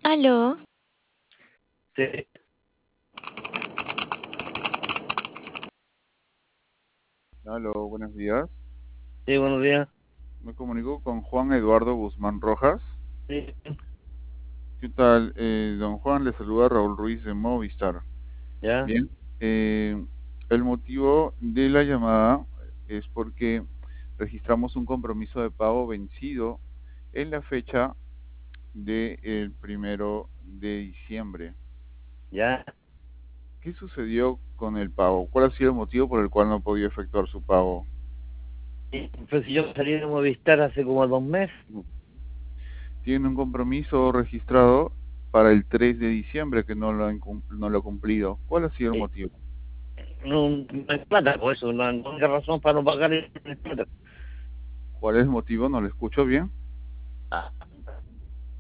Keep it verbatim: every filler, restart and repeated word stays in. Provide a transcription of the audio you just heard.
Aló, Sí, Aló, buenos días. sí, buenos días. Me comunico con Juan Eduardo Guzmán Rojas. Sí, ¿Qué tal? Eh, don Juan, le saluda Raúl Ruiz de Movistar. ya, Bien, eh, el motivo de la llamada es porque registramos un compromiso de pago vencido en la fecha del primero de diciembre. ya. ¿Qué sucedió con el pago? ¿Cuál ha sido el motivo por el cual no podía efectuar su pago? Sí, pues si yo salí de Movistar hace como dos meses. Tiene un compromiso registrado para el tres de diciembre que no lo, han cum- no lo ha cumplido. ¿Cuál ha sido el Eh, motivo? no, no hay plata, por eso, no hay no hay razón para no pagar el el plata. ¿Cuál es el motivo? ¿No lo escucho bien?